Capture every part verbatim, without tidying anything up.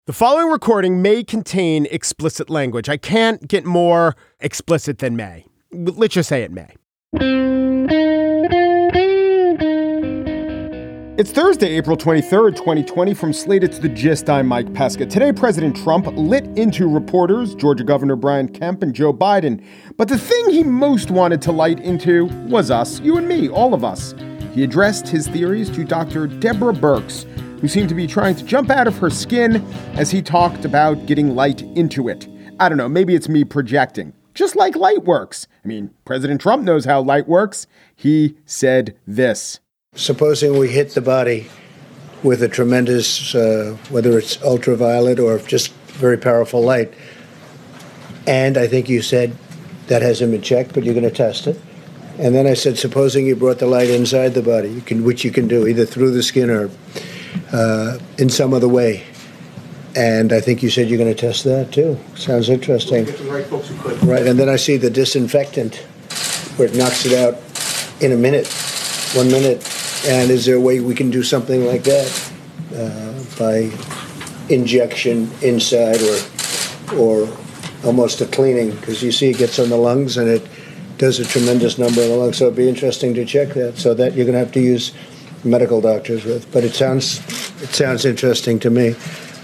The following recording may contain explicit language. I can't get more explicit than may. Let's just say it may. It's Thursday, April twenty-third, twenty twenty. From Slate, it's The Gist. I'm Mike Pesca. Today, President Trump lit into reporters, Georgia Governor Brian Kemp and Joe Biden. But the thing he most wanted to light into was us, you and me, all of us. He addressed his theories to Doctor Deborah Birx, who seemed to be trying to jump out of her skin as he talked about getting light into it. I don't know, maybe it's me projecting. Just like light works. I mean, President Trump knows how light works. He said this. Supposing we hit the body with a tremendous, uh, whether it's ultraviolet or just very powerful light, and I think you said that hasn't been checked, but you're going to test it. And then I said, supposing you brought the light inside the body, you can, which you can do either through the skin or uh, in some other way. And I think you said you're going to test that too. Sounds interesting. Get the right folks who could. Right, and then I see the disinfectant where it knocks it out in a minute, one minute. And is there a way we can do something like that uh, by injection inside or or almost a cleaning? Because you see it gets on the lungs and it does a tremendous number in the lungs. So it'd be interesting to check that. So that you're going to have to use medical doctors with. But it sounds it sounds interesting to me.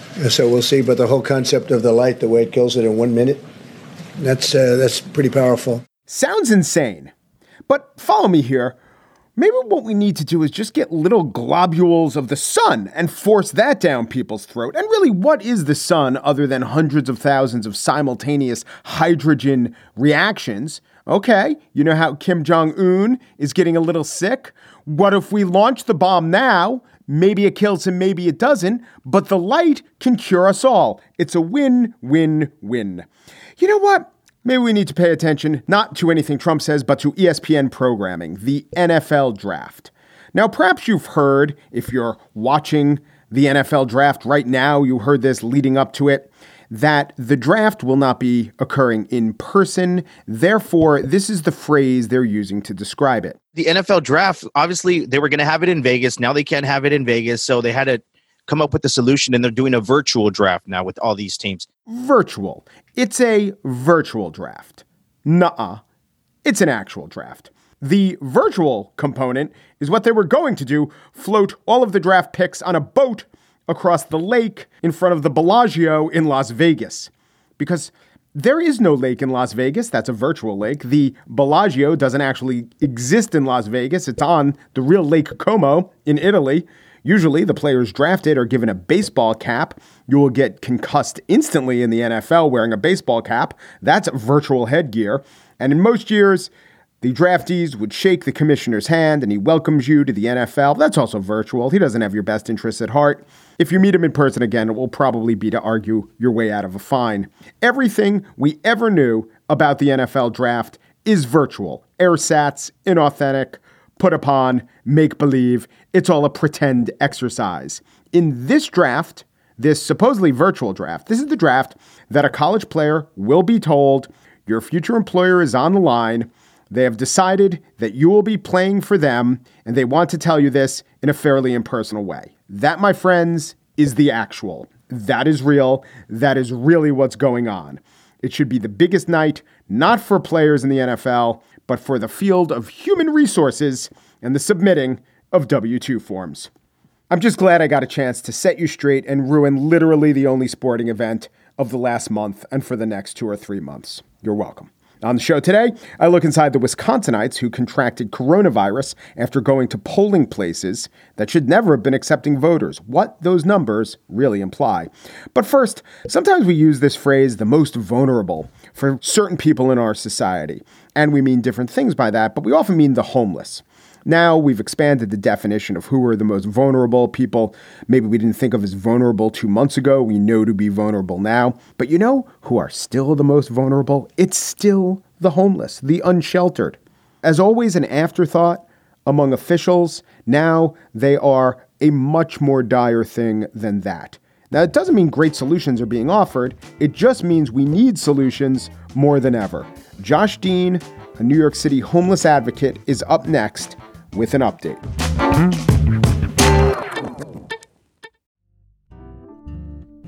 So we'll see. But the whole concept of the light, the way it kills it in one minute, that's uh, that's pretty powerful. Sounds insane. But follow me here. Maybe what we need to do is just get little globules of the sun and force that down people's throat. And really, what is the sun other than hundreds of thousands of simultaneous hydrogen reactions? Okay, you know how Kim Jong-un is getting a little sick? What if we launch the bomb now? Maybe it kills him, maybe it doesn't, but the light can cure us all. It's a win, win, win. You know what? Maybe we need to pay attention, not to anything Trump says, but to E S P N programming, the N F L draft. Now, perhaps you've heard, if you're watching the N F L draft right now, you heard this leading up to it, that the draft will not be occurring in person. Therefore, this is the phrase they're using to describe it. The N F L draft, obviously, they were going to have it in Vegas. Now they can't have it in Vegas. So they had to come up with a solution, and they're doing a virtual draft now with all these teams. Virtual. It's a virtual draft. Nuh-uh. It's an actual draft. The virtual component is what they were going to do, float all of the draft picks on a boat across the lake in front of the Bellagio in Las Vegas. Because there is no lake in Las Vegas. That's a virtual lake. The Bellagio doesn't actually exist in Las Vegas. It's on the real Lake Como in Italy. Usually, the players drafted are given a baseball cap. You will get concussed instantly in the N F L wearing a baseball cap. That's virtual headgear. And in most years, the draftees would shake the commissioner's hand and he welcomes you to the N F L. That's also virtual. He doesn't have your best interests at heart. If you meet him in person again, it will probably be to argue your way out of a fine. Everything we ever knew about the N F L draft is virtual. Airsats, inauthentic, put upon, make believe. It's all a pretend exercise. In this draft, this supposedly virtual draft, this is the draft that a college player will be told your future employer is on the line. They have decided that you will be playing for them, and they want to tell you this in a fairly impersonal way. That, my friends, is the actual. That is real. That is really what's going on. It should be the biggest night, not for players in the N F L, but for the field of human resources and the submitting of W two forms. I'm just glad I got a chance to set you straight and ruin literally the only sporting event of the last month and for the next two or three months. You're welcome. On the show today, I look inside the Wisconsinites who contracted coronavirus after going to polling places that should never have been accepting voters, what those numbers really imply. But first, sometimes we use this phrase, the most vulnerable, for certain people in our society. And we mean different things by that, but we often mean the homeless. Now we've expanded the definition of who are the most vulnerable people. Maybe we didn't think of as vulnerable two months ago. We know to be vulnerable now. But you know who are still the most vulnerable? It's still the homeless, the unsheltered. As always, an afterthought among officials. Now they are a much more dire thing than that. Now, it doesn't mean great solutions are being offered. It just means we need solutions more than ever. Josh Dean, a New York City homeless advocate, is up next with an update. Hi,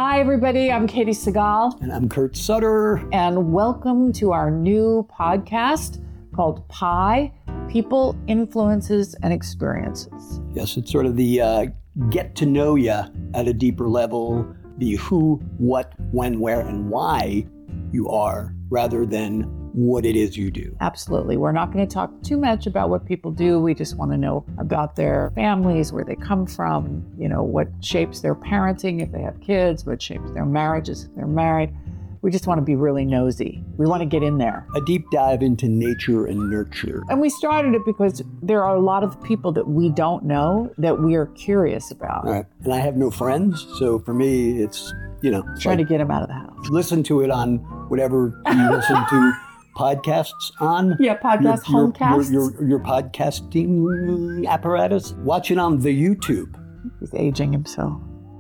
Hi, everybody. I'm Katie Segal. And I'm Kurt Sutter. And welcome to our new podcast called Pi, People, Influences, and Experiences. Yes, it's sort of the uh, get to know you at a deeper level, the who, what, when, where, and why you are, rather than what it is you do. Absolutely. We're not going to talk too much about what people do. We just want to know about their families, where they come from, you know, what shapes their parenting if they have kids, what shapes their marriages if they're married. We just want to be really nosy. We want to get in there. A deep dive into nature and nurture. And we started it because there are a lot of people that we don't know that we are curious about. All right. And I have no friends, so for me, it's, you know. Trying like, to get them out of the house. Listen to it on whatever you listen to podcasts on. Yeah, podcast, your, homecasts. Your, your, your podcasting apparatus. Watch it on the YouTube. He's aging himself.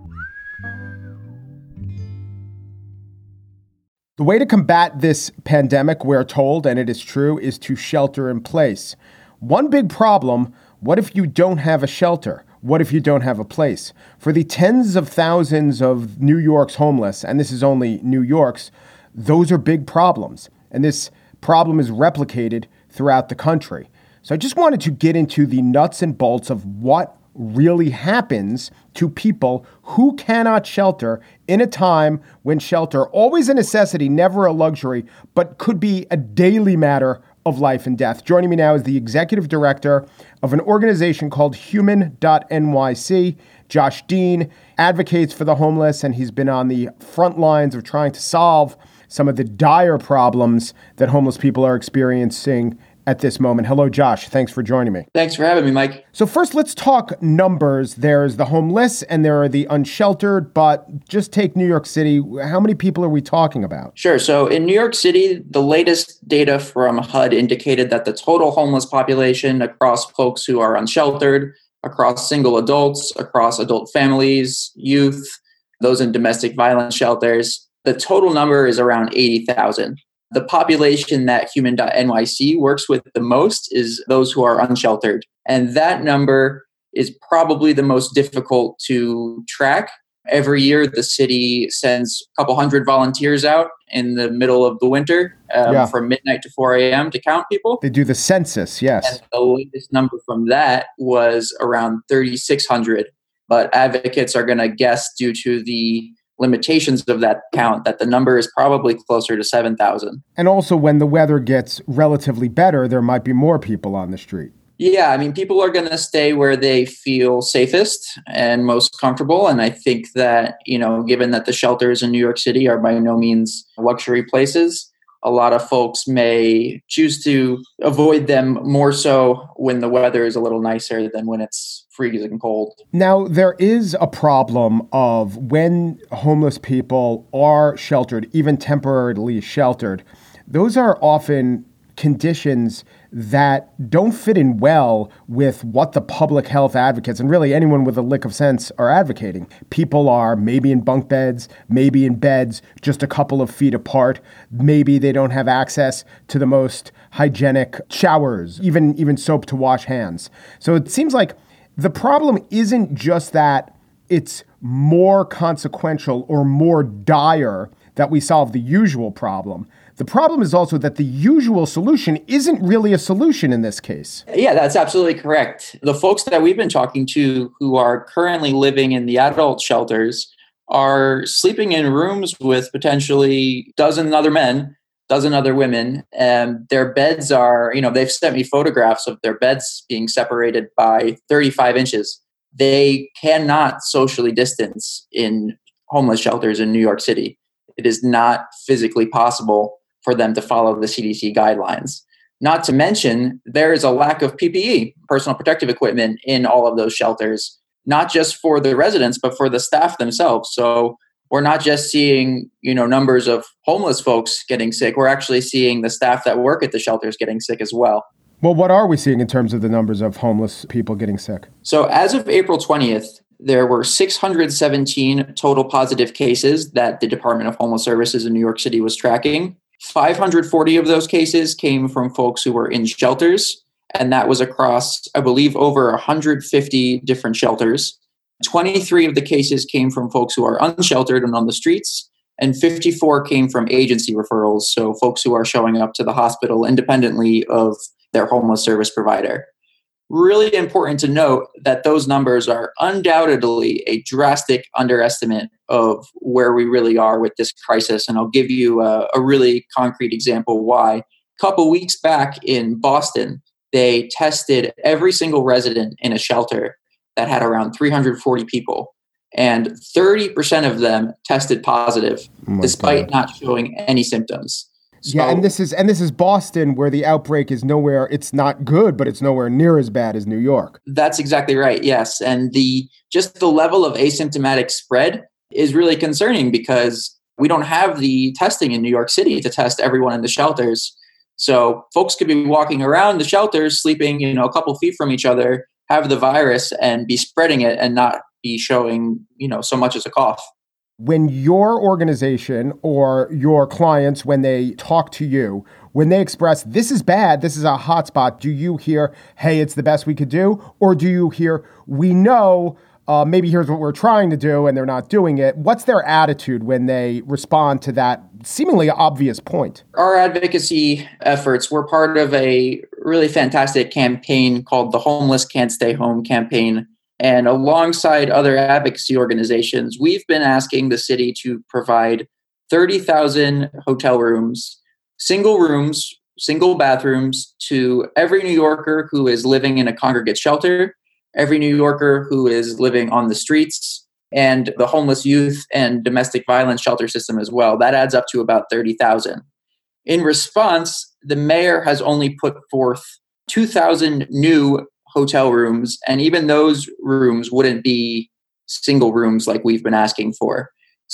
The way to combat this pandemic, we're told, and it is true, is to shelter in place. One big problem, what if you don't have a shelter? What if you don't have a place? For the tens of thousands of New York's homeless, and this is only New York's, those are big problems. And this problem is replicated throughout the country. So I just wanted to get into the nuts and bolts of what really happens to people who cannot shelter in a time when shelter, always a necessity, never a luxury, but could be a daily matter of life and death. Joining me now is the executive director of an organization called Human dot N Y C. Josh Dean advocates for the homeless, and he's been on the front lines of trying to solve some of the dire problems that homeless people are experiencing at this moment. Hello, Josh. Thanks for joining me. Thanks for having me, Mike. So first, let's talk numbers. There's the homeless and there are the unsheltered, but just take New York City. How many people are we talking about? Sure. So in New York City, the latest data from H U D indicated that the total homeless population across folks who are unsheltered, across single adults, across adult families, youth, those in domestic violence shelters, the total number is around eighty thousand. The population that Human dot N Y C works with the most is those who are unsheltered. And that number is probably the most difficult to track. Every year, the city sends a couple hundred volunteers out in the middle of the winter um, yeah. from midnight to four a.m. to count people. They do the census, yes. And the latest number from that was around thirty-six hundred. But advocates are going to guess, due to the limitations of that count, that the number is probably closer to seven thousand. And also, when the weather gets relatively better, there might be more people on the street. Yeah, I mean, people are going to stay where they feel safest and most comfortable. And I think that, you know, given that the shelters in New York City are by no means luxury places, a lot of folks may choose to avoid them more so when the weather is a little nicer than when it's freezing cold. Now, there is a problem of when homeless people are sheltered, even temporarily sheltered, those are often conditions that don't fit in well with what the public health advocates and really anyone with a lick of sense are advocating. People are maybe in bunk beds, maybe in beds just a couple of feet apart. Maybe they don't have access to the most hygienic showers, even, even soap to wash hands. So it seems like the problem isn't just that it's more consequential or more dire that we solve the usual problem. The problem is also that the usual solution isn't really a solution in this case. Yeah, that's absolutely correct. The folks that we've been talking to who are currently living in the adult shelters are sleeping in rooms with potentially a dozen other men, dozen other women, and their beds are, you know, they've sent me photographs of their beds being separated by thirty-five inches. They cannot socially distance in homeless shelters in New York City. It is not physically possible for them to follow the C D C guidelines. Not to mention, there is a lack of P P E, personal protective equipment, in all of those shelters, not just for the residents, but for the staff themselves. So we're not just seeing, you know, numbers of homeless folks getting sick. We're actually seeing the staff that work at the shelters getting sick as well. Well, what are we seeing in terms of the numbers of homeless people getting sick? So as of April twentieth, there were six hundred seventeen total positive cases that the Department of Homeless Services in New York City was tracking. five hundred forty of those cases came from folks who were in shelters, and that was across, I believe, over one hundred fifty different shelters. twenty-three of the cases came from folks who are unsheltered and on the streets, and fifty-four came from agency referrals, so folks who are showing up to the hospital independently of their homeless service provider. Really important to note that those numbers are undoubtedly a drastic underestimate of where we really are with this crisis, and I'll give you a, a really concrete example why. A couple weeks back in Boston, they tested every single resident in a shelter that had around three hundred forty people, and thirty percent of them tested positive, oh despite God. not showing any symptoms. So, yeah, and this is and this is Boston, where the outbreak is nowhere. It's not good, but it's nowhere near as bad as New York. That's exactly right. Yes, and the just the level of asymptomatic spread is really concerning because we don't have the testing in New York City to test everyone in the shelters. So folks could be walking around the shelters, sleeping, you know, a couple feet from each other, have the virus, and be spreading it, and not be showing, you know, so much as a cough. When your organization or your clients, when they talk to you, when they express, this is bad, this is a hotspot, do you hear, hey, it's the best we could do? Or do you hear, we know, uh, maybe here's what we're trying to do, and they're not doing it? What's their attitude when they respond to that seemingly obvious point? Our advocacy efforts were part of a really fantastic campaign called the Homeless Can't Stay Home campaign. And alongside other advocacy organizations, we've been asking the city to provide thirty thousand hotel rooms, single rooms, single bathrooms to every New Yorker who is living in a congregate shelter, every New Yorker who is living on the streets, and the homeless youth and domestic violence shelter system as well. That adds up to about thirty thousand. In response, the mayor has only put forth two thousand new hotel rooms, and even those rooms wouldn't be single rooms like we've been asking for.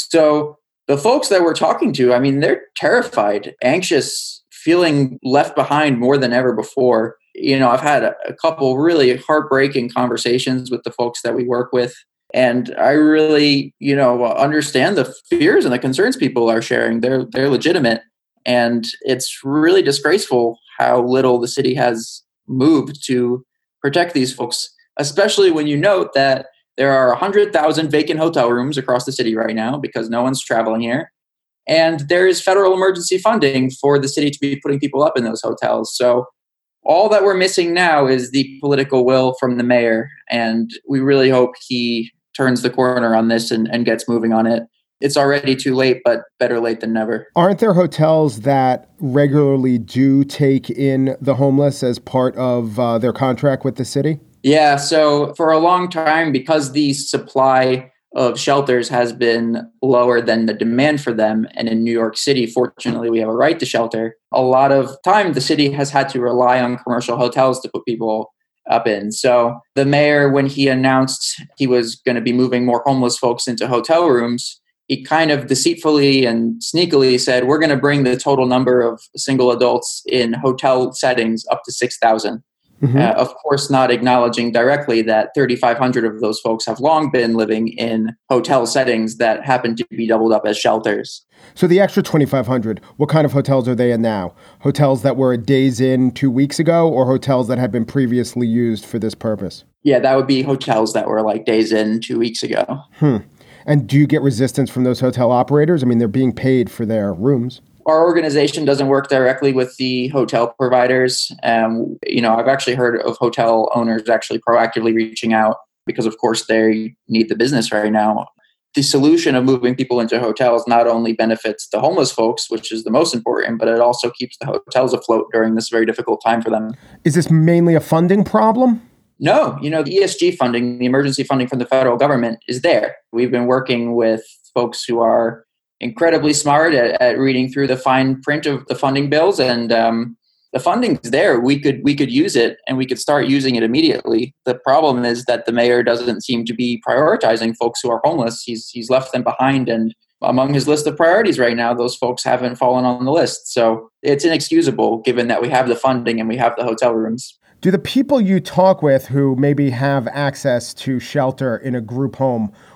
So the folks that we're talking to, I mean, they're terrified, anxious, feeling left behind more than ever before. You know, I've had a, a couple really heartbreaking conversations with the folks that we work with, and I really, you know, understand the fears and the concerns people are sharing. They're they're legitimate, and it's really disgraceful how little the city has moved to protect these folks, especially when you note that there are one hundred thousand vacant hotel rooms across the city right now because no one's traveling here. And there is federal emergency funding for the city to be putting people up in those hotels. So all that we're missing now is the political will from the mayor. And we really hope he turns the corner on this and, and gets moving on it. It's already too late, but better late than never. Aren't there hotels that regularly do take in the homeless as part of uh, their contract with the city? Yeah, so for a long time, because the supply of shelters has been lower than the demand for them, and in New York City, fortunately, we have a right to shelter, a lot of time the city has had to rely on commercial hotels to put people up in. So the mayor, when he announced he was going to be moving more homeless folks into hotel rooms, he kind of deceitfully and sneakily said, we're going to bring the total number of single adults in hotel settings up to six thousand. Mm-hmm. Uh, of course, not acknowledging directly that thirty-five hundred of those folks have long been living in hotel settings that happen to be doubled up as shelters. So the extra twenty-five hundred, what kind of hotels are they in now? Hotels that were days in two weeks ago, or hotels that had been previously used for this purpose? Yeah, that would be hotels that were like days in two weeks ago. Hmm. And do you get resistance from those hotel operators? I mean, they're being paid for their rooms. Our organization doesn't work directly with the hotel providers. Um, you know, I've actually heard of hotel owners actually proactively reaching out because, of course, they need the business right now. The solution of moving people into hotels not only benefits the homeless folks, which is the most important, but it also keeps the hotels afloat during this very difficult time for them. Is this mainly a funding problem? No, you know, the E S G funding, the emergency funding from the federal government is there. We've been working with folks who are incredibly smart at, at reading through the fine print of the funding bills, and um, the funding's there. We could we could use it, and we could start using it immediately. The problem is that the mayor doesn't seem to be prioritizing folks who are homeless. He's he's left them behind, and among his list of priorities right now, those folks haven't fallen on the list. So it's inexcusable, given that we have the funding and we have the hotel rooms. Do the people you talk with who maybe have access to shelter in a group home,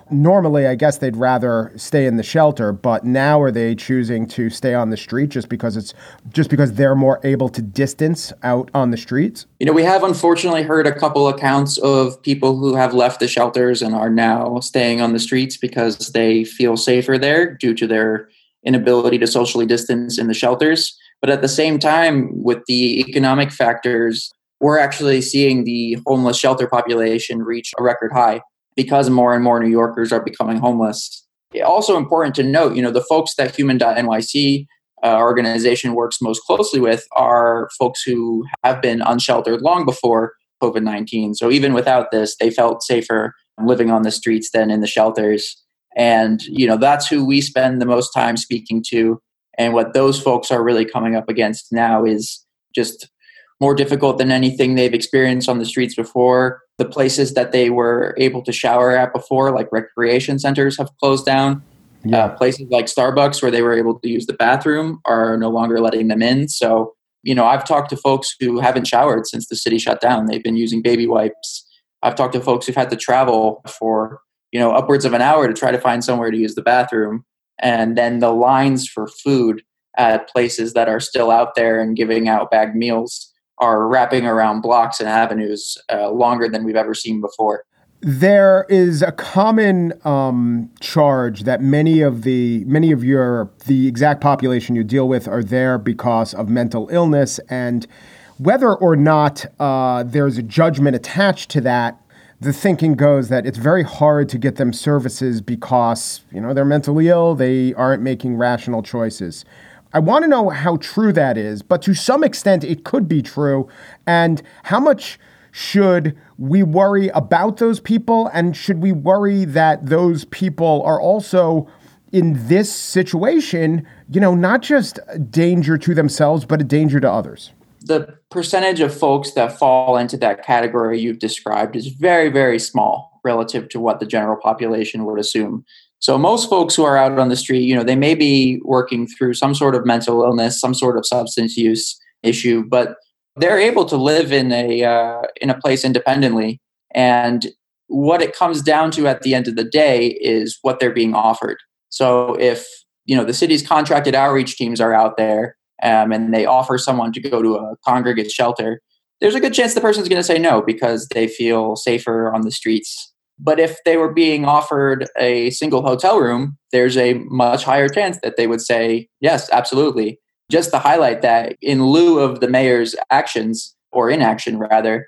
Normally, I guess they'd rather stay in the shelter, but now are they choosing to stay on the street just because it's just because they're more able to distance out on the streets? You know, we have unfortunately heard a couple accounts of people who have left the shelters and are now staying on the streets because they feel safer there due to their inability to socially distance in the shelters. But at the same time, with the economic factors, we're actually seeing the homeless shelter population reach a record high, because more and more New Yorkers are becoming homeless. Also important to note, you know, the folks that Human dot N Y C uh, organization works most closely with are folks who have been unsheltered long before COVID nineteen. So even without this, they felt safer living on the streets than in the shelters. And, you know, that's who we spend the most time speaking to. And what those folks are really coming up against now is just more difficult than anything they've experienced on the streets before. The places that they were able to shower at before, like recreation centers, have closed down. Yeah. Uh, places like Starbucks, where they were able to use the bathroom, are no longer letting them in. So, you know, I've talked to folks who haven't showered since the city shut down. They've been using baby wipes. I've talked to folks who've had to travel for, you know, upwards of an hour to try to find somewhere to use the bathroom. And then the lines for food at places that are still out there and giving out bagged meals are wrapping around blocks and avenues uh, longer than we've ever seen before. There is a common um, charge that many of the many of your the exact population you deal with are there because of mental illness, and whether or not uh, there's a judgment attached to that, the thinking goes that it's very hard to get them services because, you know, they're mentally ill, they aren't making rational choices. I want to know how true that is, but to some extent it could be true. And how much should we worry about those people? And should we worry that those people are also in this situation, you know, not just a danger to themselves, but a danger to others? The percentage of folks that fall into that category you've described is very, very small relative to what the general population would assume. So most folks who are out on the street, you know, they may be working through some sort of mental illness, some sort of substance use issue, but they're able to live in a uh, in a place independently. And what it comes down to at the end of the day is what they're being offered. So if, you know, the city's contracted outreach teams are out there um, and they offer someone to go to a congregate shelter, there's a good chance the person's going to say no because they feel safer on the streets. But if they were being offered a single hotel room, there's a much higher chance that they would say, yes, absolutely. Just to highlight that in lieu of the mayor's actions, or inaction rather,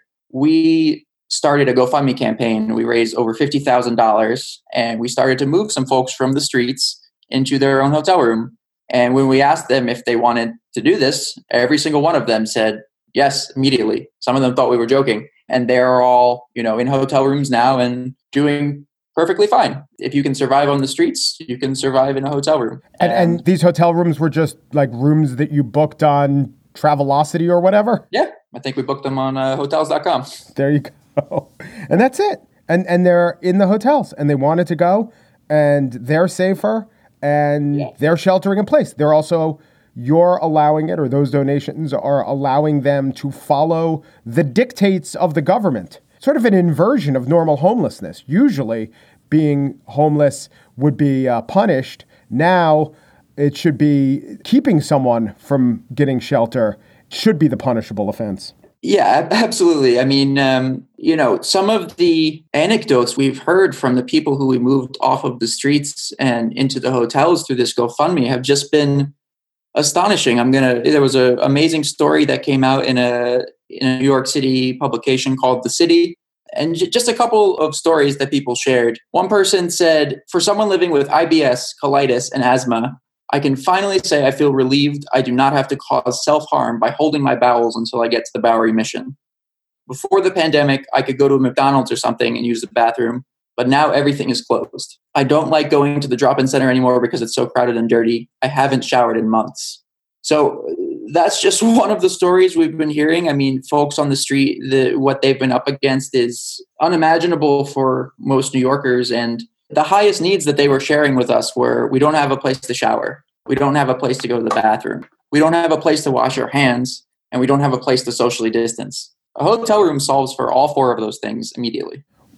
we started a GoFundMe campaign. We raised over fifty thousand dollars and we started to move some folks from the streets into their own hotel room. And when we asked them if they wanted to do this, every single one of them said yes, immediately. Some of them thought we were joking. And they're all, you know, in hotel rooms now and doing perfectly fine. If you can survive on the streets, you can survive in a hotel room. And, and, and these hotel rooms were just like rooms that you booked on Travelocity or whatever? Yeah, I think we booked them on uh, hotels dot com. There you go. And that's it. And and they're in the hotels and they wanted to go and they're safer and yeah. they're sheltering in place. They're also, you're allowing it, or those donations are allowing them to follow the dictates of the government. Sort of an inversion of normal homelessness. Usually being homeless would be uh, punished. Now it should be keeping someone from getting shelter should be the punishable offense. Yeah, absolutely. I mean, um, you know, some of the anecdotes we've heard from the people who we moved off of the streets and into the hotels through this GoFundMe have just been astonishing. I'm gonna. There was an amazing story that came out in a in a New York City publication called The City, and j- just a couple of stories that people shared. One person said, "For someone living with I B S, colitis, and asthma, I can finally say I feel relieved. I do not have to cause self-harm by holding my bowels until I get to the Bowery Mission. Before the pandemic, I could go to a McDonald's or something and use the bathroom, but now everything is closed. I don't like going to the drop-in center anymore because it's so crowded and dirty. I haven't showered in months." So that's just one of the stories we've been hearing. I mean, folks on the street, the, what they've been up against is unimaginable for most New Yorkers. And the highest needs that they were sharing with us were, we don't have a place to shower. We don't have a place to go to the bathroom. We don't have a place to wash our hands. And we don't have a place to socially distance. A hotel room solves for all four of those things immediately.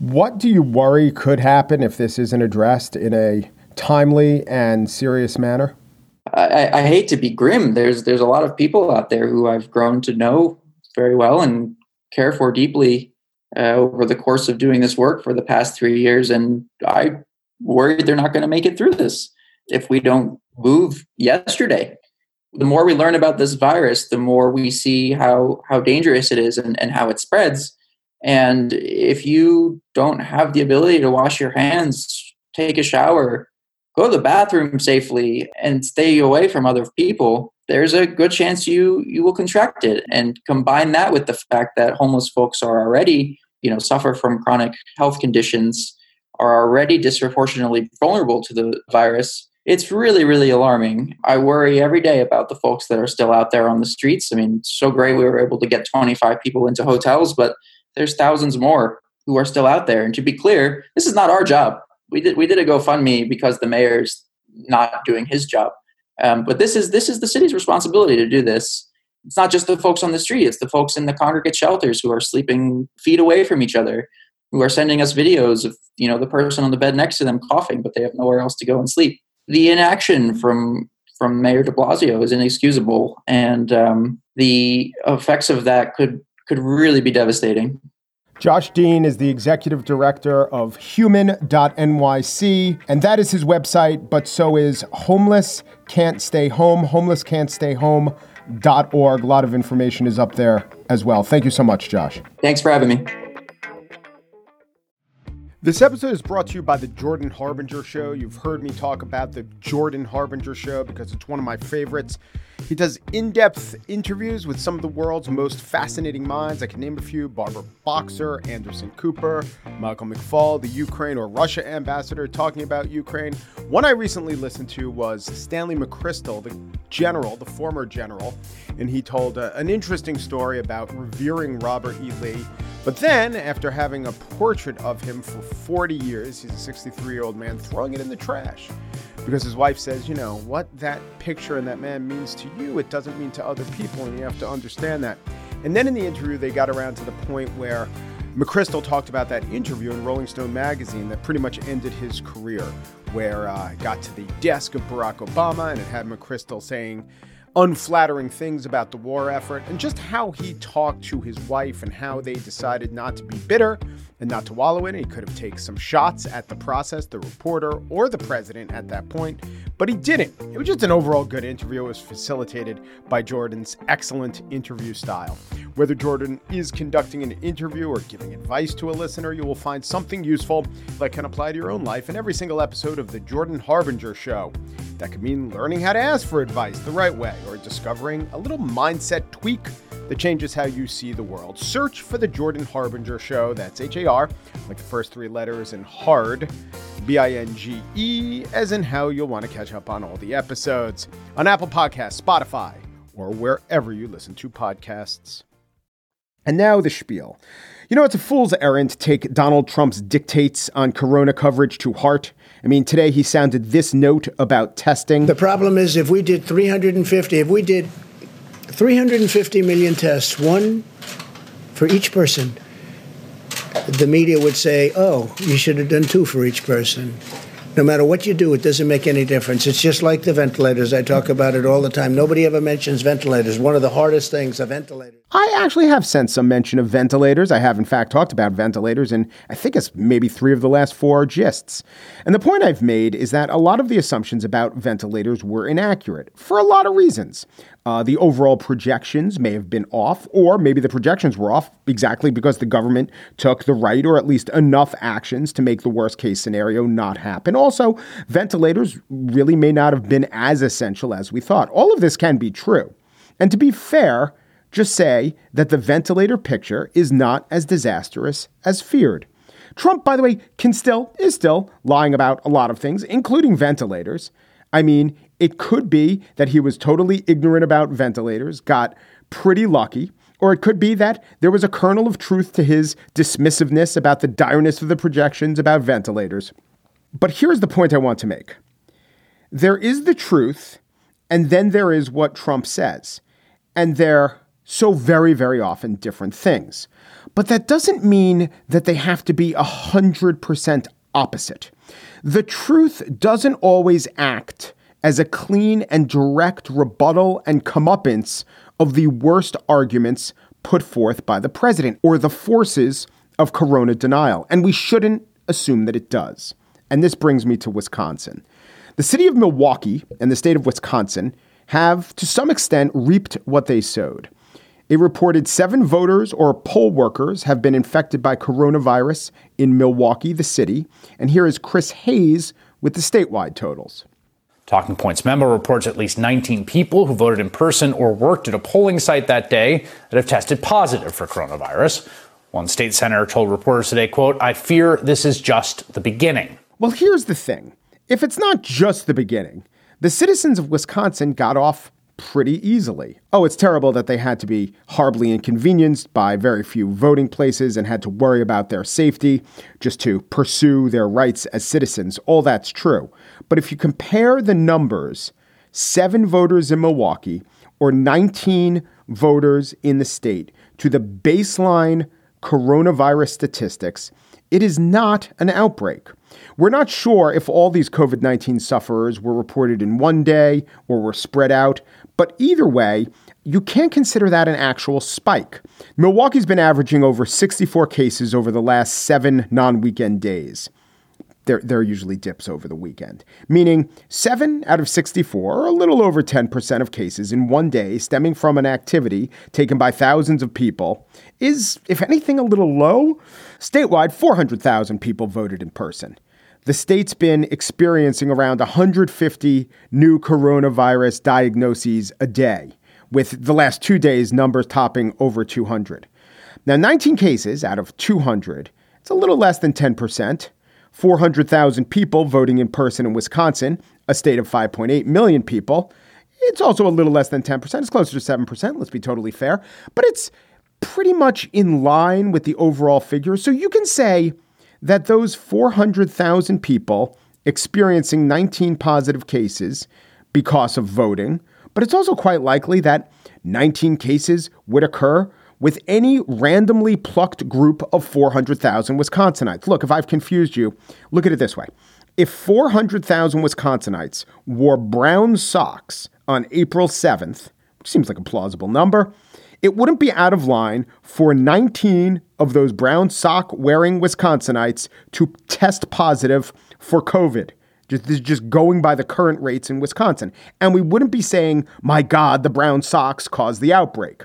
What do you worry could happen if this isn't addressed in a timely and serious manner? I, I hate to be grim. There's there's a lot of people out there who I've grown to know very well and care for deeply uh, over the course of doing this work for the past three years. And I worried they're not going to make it through this if we don't move yesterday. The more we learn about this virus, the more we see how, how dangerous it is and, and how it spreads. And if you don't have the ability to wash your hands, take a shower, go to the bathroom safely, and stay away from other people, there's a good chance you you will contract it. And combine that with the fact that homeless folks are already, you know, suffer from chronic health conditions, are already disproportionately vulnerable to the virus. It's really, really alarming. I worry every day about the folks that are still out there on the streets. I mean, it's so great we were able to get twenty-five people into hotels, but there's thousands more who are still out there. And to be clear, this is not our job. We did we did a GoFundMe because the mayor's not doing his job. Um, but this is this is the city's responsibility to do this. It's not just the folks on the street. It's the folks in the congregate shelters who are sleeping feet away from each other, who are sending us videos of, you know, the person on the bed next to them coughing, but they have nowhere else to go and sleep. The inaction from from Mayor de Blasio is inexcusable, and um, the effects of that could could really be devastating. Josh Dean is the executive director of human dot N Y C, and that is his website, but so is Homeless Can't Stay Home, homeless can't stay home dot org. A lot of information is up there as well. Thank you so much, Josh. Thanks for having me. This episode is brought to you by the Jordan Harbinger Show. You've heard me talk about the Jordan Harbinger Show because it's one of my favorites. He does in-depth interviews with some of the world's most fascinating minds. I can name a few: Barbara Boxer, Anderson Cooper, Michael McFaul, the Ukraine or Russia ambassador talking about Ukraine. One I recently listened to was Stanley McChrystal, the general, the former general, and he told uh, an interesting story about revering Robert E. Lee. But then, after having a portrait of him for forty years, he's a sixty-three-year-old man, throwing it in the trash. Because his wife says, you know, what that picture and that man means to you, it doesn't mean to other people, and you have to understand that. And then in the interview, they got around to the point where McChrystal talked about that interview in Rolling Stone magazine that pretty much ended his career, where uh, it got to the desk of Barack Obama, and it had McChrystal saying unflattering things about the war effort, and just how he talked to his wife and how they decided not to be bitter and not to wallow in it. He could have taken some shots at the process, the reporter, or the president at that point, but he didn't. It was just an overall good interview. It was facilitated by Jordan's excellent interview style. Whether Jordan is conducting an interview or giving advice to a listener, you will find something useful that can apply to your own life in every single episode of The Jordan Harbinger Show. That could mean learning how to ask for advice the right way, or discovering a little mindset tweak that changes how you see the world. Search for The Jordan Harbinger Show. That's H A R, like the first three letters, and hard, B I N G E, as in how you'll want to catch up on all the episodes on Apple Podcasts, Spotify, or wherever you listen to podcasts. And now the spiel. You know, it's a fool's errand to take Donald Trump's dictates on corona coverage to heart. I mean, today he sounded this note about testing. The problem is if we did three hundred fifty, if we did three hundred fifty million tests, one for each person, the media would say, oh, you should have done two for each person. No matter what you do, it doesn't make any difference. It's just like the ventilators. I talk about it all the time. Nobody ever mentions ventilators. One of the hardest things, a ventilator. I actually have sensed some mention of ventilators. I have, in fact, talked about ventilators in, I think it's maybe three of the last four gists. And the point I've made is that a lot of the assumptions about ventilators were inaccurate for a lot of reasons. Uh, the overall projections may have been off, or maybe the projections were off exactly because the government took the right or at least enough actions to make the worst case scenario not happen. Also, ventilators really may not have been as essential as we thought. All of this can be true. And to be fair, just say that the ventilator picture is not as disastrous as feared. Trump, by the way, can still, is still lying about a lot of things, including ventilators. I mean, it could be that he was totally ignorant about ventilators, got pretty lucky, or it could be that there was a kernel of truth to his dismissiveness about the direness of the projections about ventilators. But here's the point I want to make. There is the truth, and then there is what Trump says. And they're So very, very often different things. But that doesn't mean that they have to be one hundred percent opposite. The truth doesn't always act as a clean and direct rebuttal and comeuppance of the worst arguments put forth by the president or the forces of corona denial. And we shouldn't assume that it does. And this brings me to Wisconsin. The city of Milwaukee and the state of Wisconsin have, to some extent, reaped what they sowed. A reported seven voters or poll workers have been infected by coronavirus in Milwaukee, the city. And here is Chris Hayes with the statewide totals. Talking Points memo reports at least nineteen people who voted in person or worked at a polling site that day that have tested positive for coronavirus. One state senator told reporters today, quote, "I fear this is just the beginning." Well, here's the thing. If it's not just the beginning, the citizens of Wisconsin got off pretty easily. Oh, it's terrible that they had to be horribly inconvenienced by very few voting places and had to worry about their safety just to pursue their rights as citizens. All that's true. But if you compare the numbers, seven voters in Milwaukee or nineteen voters in the state to the baseline coronavirus statistics, it is not an outbreak. We're not sure if all these covid nineteen sufferers were reported in one day or were spread out, but either way, you can't consider that an actual spike. Milwaukee's been averaging over sixty-four cases over the last seven non-weekend days. There, there are usually dips over the weekend, meaning seven out of sixty-four, or a little over ten percent of cases in one day stemming from an activity taken by thousands of people is, if anything, a little low. Statewide, four hundred thousand people voted in person. The state's been experiencing around one hundred fifty new coronavirus diagnoses a day, with the last two days numbers topping over two hundred. Now, nineteen cases out of two hundred, it's a little less than ten percent. four hundred thousand people voting in person in Wisconsin, a state of five point eight million people. It's also a little less than ten percent. It's closer to seven percent. Let's be totally fair. But it's pretty much in line with the overall figure. So you can say that those four hundred thousand people experiencing nineteen positive cases because of voting, but it's also quite likely that nineteen cases would occur with any randomly plucked group of four hundred thousand Wisconsinites. Look, if I've confused you, look at it this way. If four hundred thousand Wisconsinites wore brown socks on April seventh, which seems like a plausible number, it wouldn't be out of line for nineteen of those brown sock wearing Wisconsinites to test positive for COVID. Just, this is just going by the current rates in Wisconsin. And we wouldn't be saying, my God, the brown socks caused the outbreak.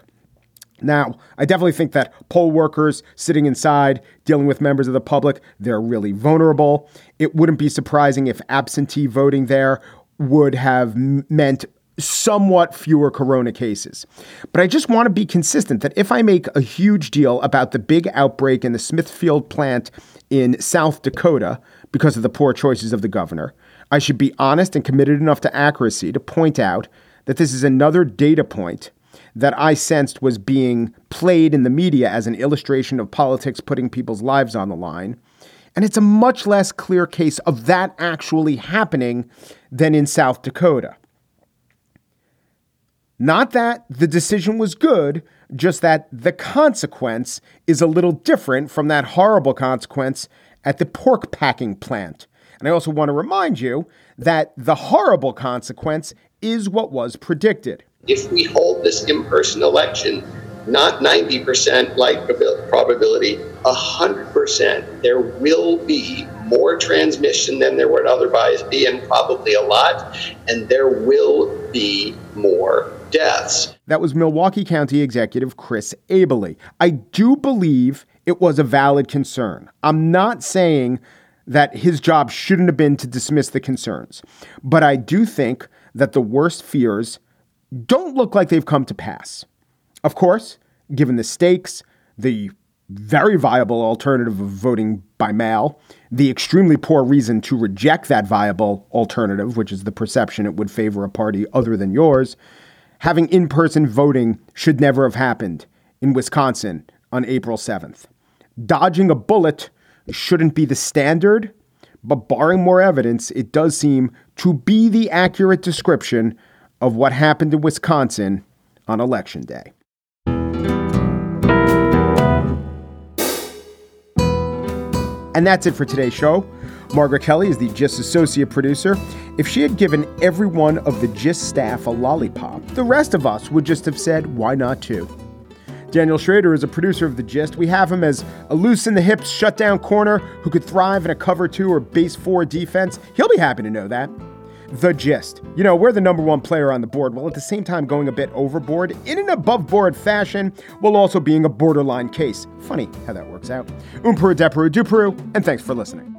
Now, I definitely think that poll workers sitting inside, dealing with members of the public, they're really vulnerable. It wouldn't be surprising if absentee voting there would have m- meant somewhat fewer corona cases. But I just want to be consistent that if I make a huge deal about the big outbreak in the Smithfield plant in South Dakota because of the poor choices of the governor, I should be honest and committed enough to accuracy to point out that this is another data point that I sensed was being played in the media as an illustration of politics putting people's lives on the line. And it's a much less clear case of that actually happening than in South Dakota. Not that the decision was good, just that the consequence is a little different from that horrible consequence at the pork packing plant. And I also want to remind you that the horrible consequence is what was predicted. If we hold this in-person election, not ninety percent like probability, one hundred percent, there will be more transmission than there would otherwise be, and probably a lot, and there will be more deaths. That was Milwaukee County Executive Chris Abele. I do believe it was a valid concern. I'm not saying that his job shouldn't have been to dismiss the concerns, but I do think that the worst fears don't look like they've come to pass. Of course, given the stakes, the very viable alternative of voting by mail, the extremely poor reason to reject that viable alternative, which is the perception it would favor a party other than yours, having in-person voting should never have happened in Wisconsin on April seventh. Dodging a bullet shouldn't be the standard, but barring more evidence, it does seem to be the accurate description of what happened in Wisconsin on Election Day. And that's it for today's show. Margaret Kelly is the GIST associate producer. If she had given every one of the GIST staff a lollipop, the rest of us would just have said, why not too? Daniel Schrader is a producer of The Gist. We have him as a loose-in-the-hips, shutdown corner who could thrive in a cover two or base four defense. He'll be happy to know that. The Gist. You know, we're the number one player on the board, while at the same time going a bit overboard in an above-board fashion, while also being a borderline case. Funny how that works out. Umperu, Deperu, Duperu, and thanks for listening.